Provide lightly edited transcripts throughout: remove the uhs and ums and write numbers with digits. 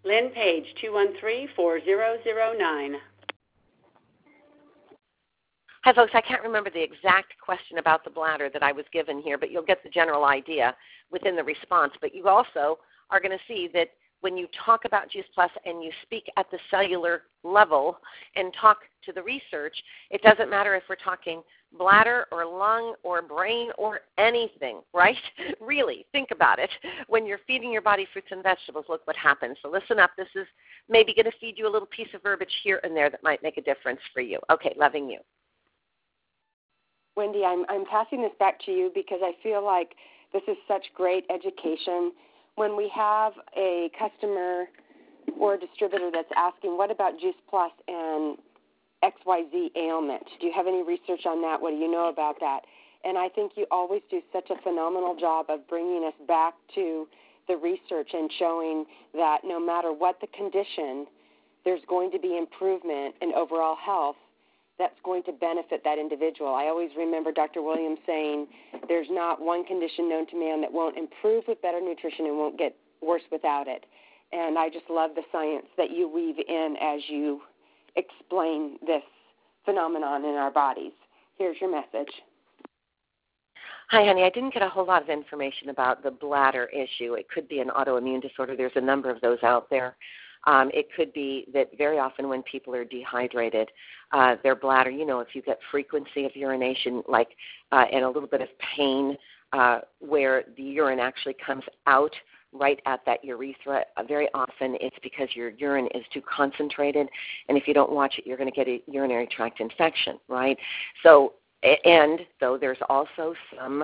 Lynn Page, 213-4009. Hi, folks. I can't remember the exact question about the bladder that I was given here, but you'll get the general idea within the response. But you also are going to see that when you talk about Juice Plus and you speak at the cellular level and talk to the research, it doesn't matter if we're talking bladder or lung or brain or anything, right? Really, think about it. When you're feeding your body fruits and vegetables, look what happens. So listen up. This is maybe going to feed you a little piece of verbiage here and there that might make a difference for you. Okay, loving you. Wendy, I'm passing this back to you because I feel like this is such great education. When we have a customer or a distributor that's asking, what about Juice Plus and XYZ ailment? Do you have any research on that? What do you know about that? And I think you always do such a phenomenal job of bringing us back to the research and showing that no matter what the condition, there's going to be improvement in overall health that's going to benefit that individual. I always remember Dr. Williams saying there's not one condition known to man that won't improve with better nutrition and won't get worse without it. And I just love the science that you weave in as you explain this phenomenon in our bodies. Here's your message. Hi, honey. I didn't get a whole lot of information about the bladder issue. It could be an autoimmune disorder. There's a number of those out there. It could be that very often when people are dehydrated, their bladder, if you get frequency of urination, and a little bit of pain where the urine actually comes out right at that urethra, very often it's because your urine is too concentrated, and if you don't watch it, you're going to get a urinary tract infection, right? So, and though there's also some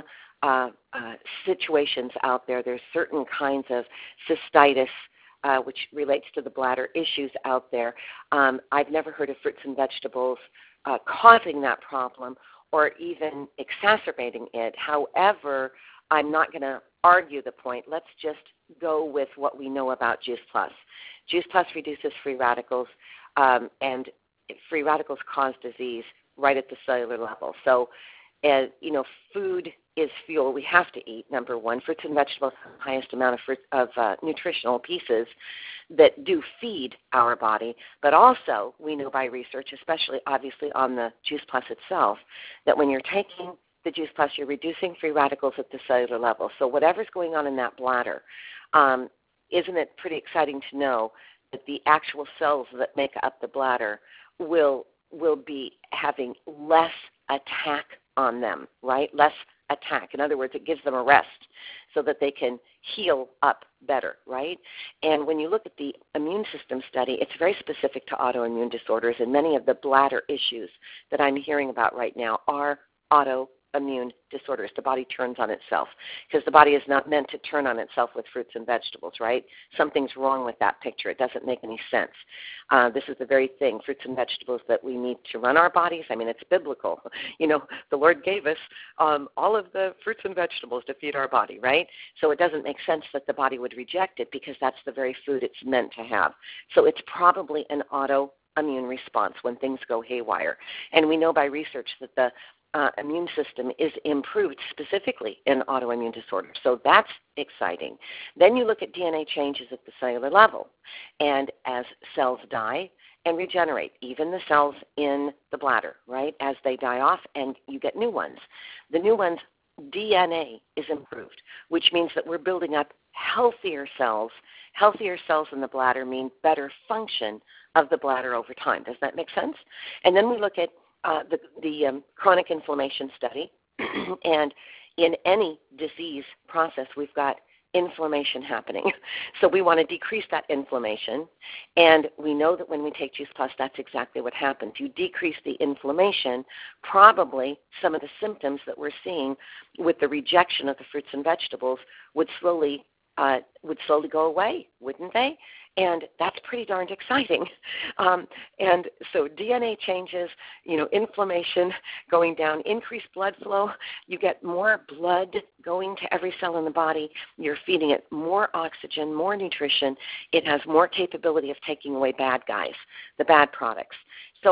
situations out there, there's certain kinds of cystitis, which relates to the bladder issues out there. I've never heard of fruits and vegetables causing that problem or even exacerbating it. However, I'm not going to argue the point. Let's just go with what we know about Juice Plus. Juice Plus reduces free radicals, and free radicals cause disease right at the cellular level. So, food is fuel. We have to eat, number one. Fruits and vegetables have the highest amount of nutritional pieces that do feed our body. But also, we know by research, especially obviously on the Juice Plus itself, that when you're taking the Juice Plus, you're reducing free radicals at the cellular level. So whatever's going on in that bladder, isn't it pretty exciting to know that the actual cells that make up the bladder will be having less attack on them, right? Less attack. In other words, it gives them a rest so that they can heal up better, right? And when you look at the immune system study, it's very specific to autoimmune disorders, and many of the bladder issues that I'm hearing about right now are autoimmune disorders. The body turns on itself because the body is not meant to turn on itself with fruits and vegetables, right? Something's wrong with that picture. It doesn't make any sense. This is the very thing, fruits and vegetables, that we need to run our bodies. I mean, it's biblical. The Lord gave us all of the fruits and vegetables to feed our body, right? So it doesn't make sense that the body would reject it because that's the very food it's meant to have. So it's probably an autoimmune response when things go haywire. And we know by research that the immune system is improved specifically in autoimmune disorders. So that's exciting. Then you look at DNA changes at the cellular level. And as cells die and regenerate, even the cells in the bladder, right, as they die off and you get new ones, the new ones' DNA is improved, which means that we're building up healthier cells. Healthier cells in the bladder mean better function of the bladder over time. Does that make sense? And then we look at the chronic inflammation study, and in any disease process, we've got inflammation happening. So we want to decrease that inflammation, and we know that when we take Juice Plus, that's exactly what happens. You decrease the inflammation, probably some of the symptoms that we're seeing with the rejection of the fruits and vegetables would slowly go away, wouldn't they? And that's pretty darned exciting. And so DNA changes, inflammation going down, increased blood flow. You get more blood going to every cell in the body. You're feeding it more oxygen, more nutrition. It has more capability of taking away bad guys, the bad products. So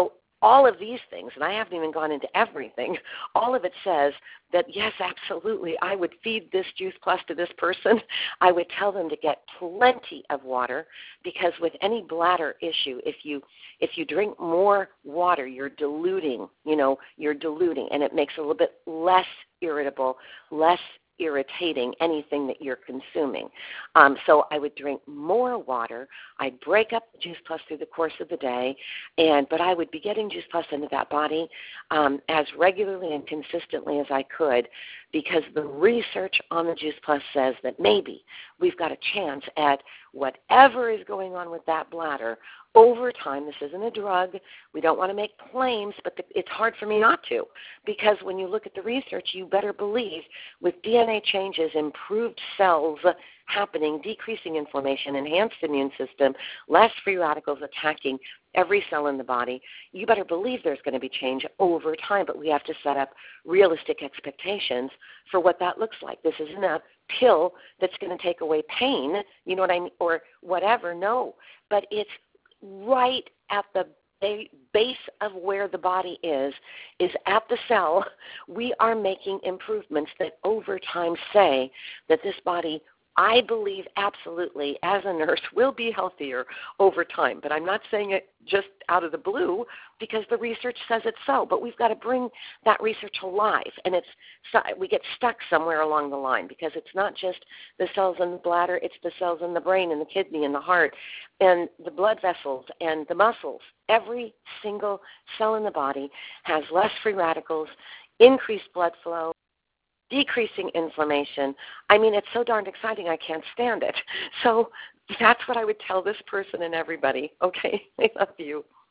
all of these things, and I haven't even gone into everything, all of it says that, yes, absolutely, I would feed this Juice Plus to this person. I would tell them to get plenty of water, because with any bladder issue, if you drink more water, you're diluting, and it makes it a little bit less irritable, less irritating anything that you're consuming. So I would drink more water. I'd break up the Juice Plus through the course of the day, but I would be getting Juice Plus into that body as regularly and consistently as I could, because the research on the Juice Plus says that maybe we've got a chance at whatever is going on with that bladder over time. This isn't a drug. We don't want to make claims, but it's hard for me not to, because when you look at the research, you better believe with DNA changes, improved cells happening, decreasing inflammation, enhanced immune system, less free radicals attacking every cell in the body, you better believe there's going to be change over time, but we have to set up realistic expectations for what that looks like. This isn't a pill that's going to take away pain, you know what I mean, or whatever, no, but it's right at the base of where the body is at the cell. We are making improvements that over time say that this body, I believe absolutely, as a nurse, will be healthier over time. But I'm not saying it just out of the blue, because the research says it's so. But we've got to bring that research alive, and we get stuck somewhere along the line, because it's not just the cells in the bladder, it's the cells in the brain and the kidney and the heart and the blood vessels and the muscles. Every single cell in the body has less free radicals, increased blood flow, decreasing inflammation. I mean, it's so darned exciting, I can't stand it. So that's what I would tell this person and everybody. Okay, I love you.